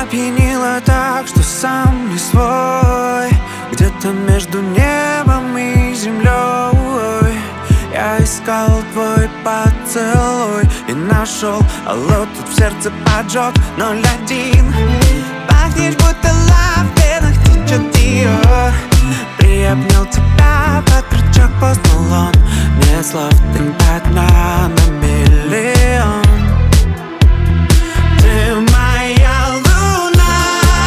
опьянило так, что сам не свой. Где-то между небом и землей я искал твой поцелуй и нашел. Алло, тут в сердце поджог 01. Пахнешь будто лав, в венах течет Диор. Приобнял тебя под крючок Post Malone. Нет слов, ты одна на миллион. Ты моя луна,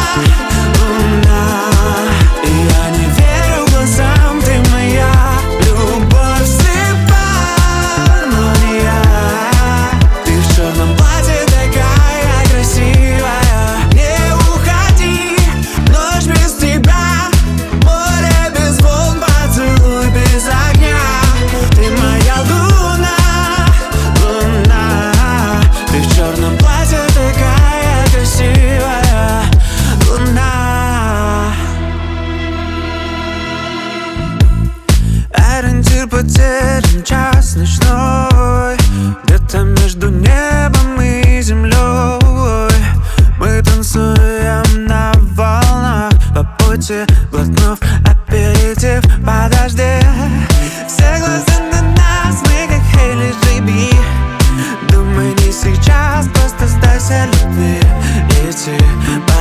луна. И я не верю глазам, ты моя любовь слепа, но не я. Ты в черном платье такая красивая. Не уходи, ночь без тебя, море без волн, поцелуй без огня. Ты моя луна, луна. Ты в черном платье такая красивая, луна. Ориентир потерян, час ночной. Где-то между небом и землей мы танцуем на волнах по пути, глотнув аперитив. Подожди, все глаза на нас, мы как Хейли Джейби. Думай, не сейчас, просто сдайся любви. Идти